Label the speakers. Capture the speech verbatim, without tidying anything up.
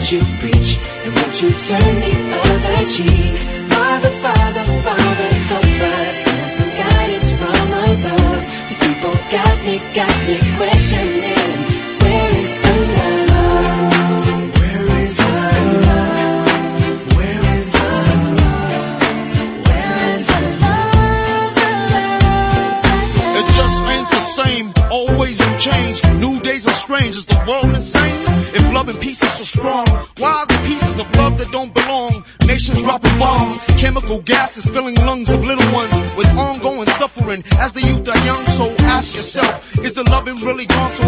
Speaker 1: won't you preach, and won't you turn the other cheek? Father, Father, Father, help us, send some guidance from above. These people got me, got me questioning, where is the love? Where is the love? Where is the love? Where is the love? The love, the love?
Speaker 2: It just ain't the same, always new change. New days are strange, is the world insane? If love and peace is so strong, why are there pieces of love that don't belong? Nations dropping bombs, chemical gases filling lungs of little ones with ongoing suffering as the youth are young. So ask yourself, is the loving really gone? So